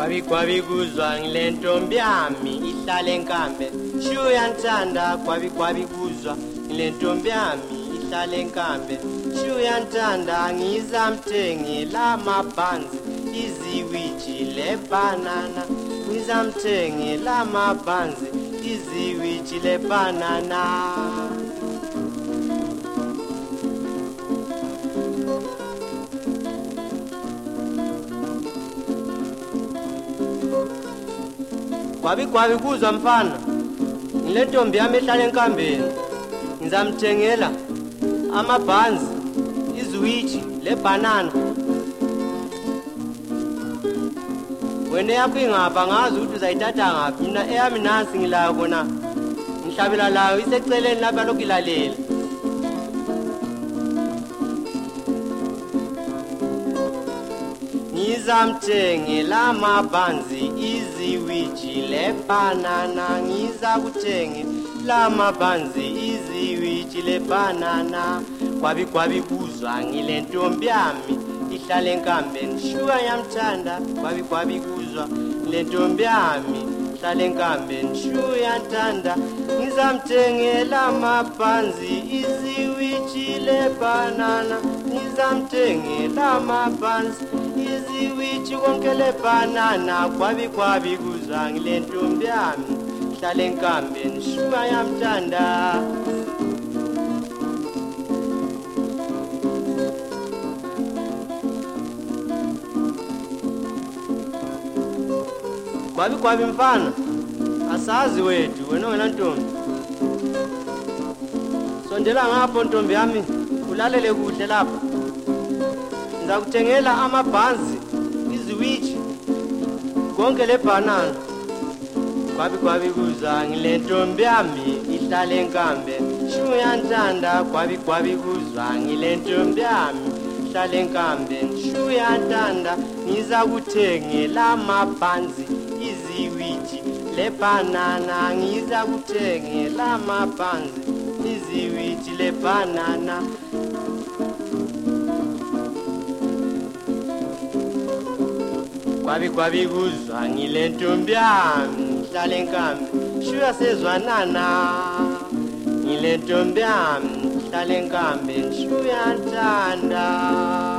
Kwabi kuzwa ngile ntombi yami ihlala enkambe shuya nthanda kwabi kuzwa ngile ntombi yami ihlala enkambe shuya nthanda ngizamthengi lamabhanzi iziwiji lebanana ngizamthengi lamabhanzi iziwiji lebanana Kwabi kuzwa mfana ngile ntombi yami ehlala enkambeni ngizamthengela amabhanzi iziwiji lebanana wena yakho ingapha ngazi ukuthi uzayithatha ngaphi mina eyami nansi ngilayo kona ngihlabela layo iseceleni lapha lokuyilalela ngizamthengela amabhanzi iziwiji lebanana ngizakuthenga amabhanzi iziwiji lebanana kwabi kuzwa ngile ntombi yami ihlala enkambeni shuka yamthanda kwabi kuzwa ngile ntombi yami ihlala enkambeni shuya nthanda ngizamthengela amabhanzi iziwiji lebanana ngizamthengela amabhanzi iziwiji konke lebanana kwabi kuzwa ngile ntombi yami ihlala enkambeni shuka yamthanda kwabi mfana asazi wethu wena ongena ntombi sondela ngapho ntombi yami ulalele kuhle lapha ngizakuthengela amabhanzi iziwiji konke lebanana kwabi kuzwa ngile ntombi yami ihlala enkambe shuya nthanda kwabi kuzwa ngile ntombi yami ihlala enkambe shuya nthanda ngizakuthengela amabhanzi iziwiji lebanana ngizakuthengela amabhanzi iziwiji lebanana kwabi kuzwa ngile ntombi yami ihlala enkambe shuya sezwanana ngile ntombi yami ihlala enkambe shuya nthanda